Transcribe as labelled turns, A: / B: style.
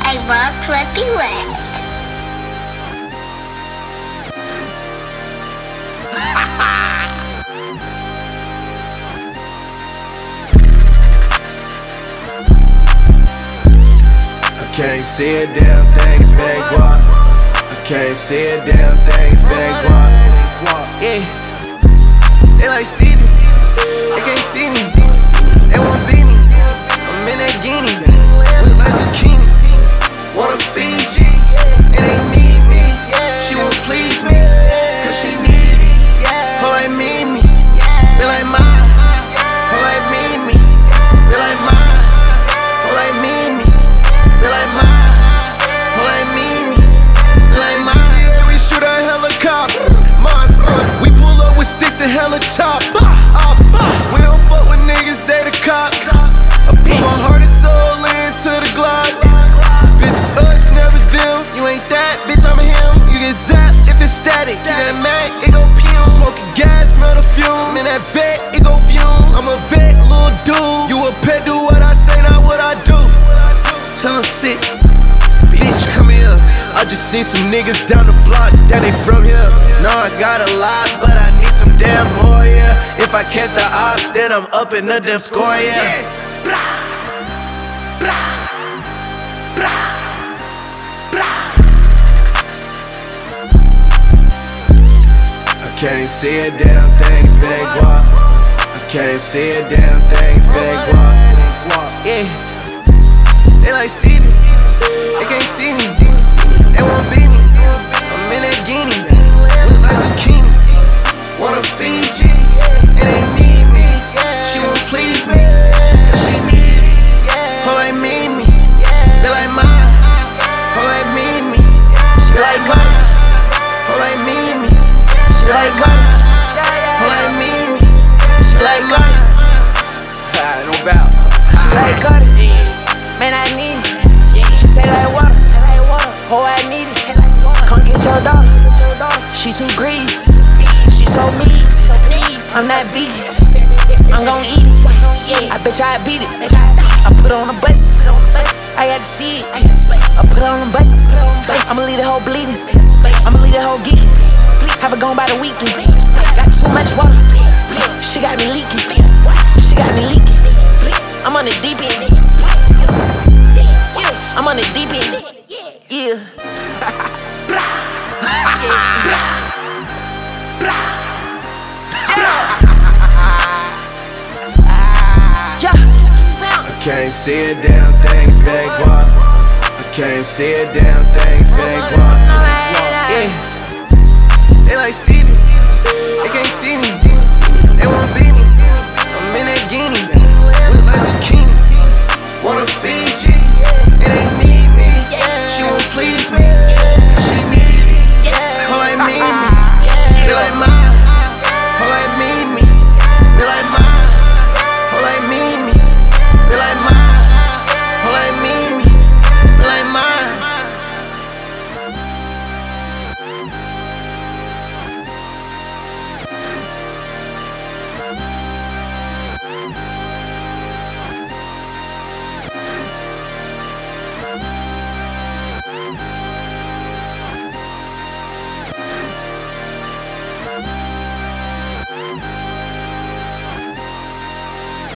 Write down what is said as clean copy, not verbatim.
A: I love Flippy Wet.
B: I can't see a damn thing if it ain't guap. I can't see a damn thing if it ain't guap.
C: Yeah, they like Stevie, they can't see me, they won't beat me. I'm in that guinea, look like zucchini. Wanna feed you, and they need me. She won't please me, cause she need me. Her like me, they like mine. Her like me, they like mine. Her like me, they like mine. Her like me, they like mine. We shoot our helicopters, monsters. We pull up with sticks and hella choppers. We don't fuck with niggas, they the cops. I put my heart and soul into the Glock. Bitch, us, never them. You ain't that, bitch, I'm him. You get zapped if it's static. Get that Mac, it go fume. Smoking gas, smell the fume. In that vet, it go fume. I'm a vet, little dude. You a pet, do what I say, not what I do. Tell 'em sit, bitch, come here. I just seen some niggas down the block, that they from here. No, I got a lot, but I need some damn more, yeah. If I catch the ops, then I'm up in the damn score, yeah.
B: I can't see a damn thing if it ain't guap. I can't see a damn thing if it ain't guap.
C: Yeah, they like Stevie, they can't see me, they won't beat me. I'm in that guinea, look like zucchini. Wanna feed you, and they need me. She won't please me, cause she need me. Her like me, they like mine. Her like me, she like mine. Her like me, she like mine. Her like me, she like mine. No doubt.
D: She like Cardi, man, I need it. She taste like water, oh, I need it. Come get your daughter, she too greasy, she so meat. I'm not vegan, I'm gon' eat it. I bet you I beat it. I put on a bus, I got to see it. I put on a bus, I'ma leave the whole bleeding, I'ma leave the whole geeking. Have it gone by the weekend. Got too much water, she got me leaking, she got me leaking. I'm on the deep end, I'm on the deep end, yeah.
B: I can't see a damn thing if it ain't guap. I can't see a damn thing if it ain't guap.
C: Yeah, they like Stevie,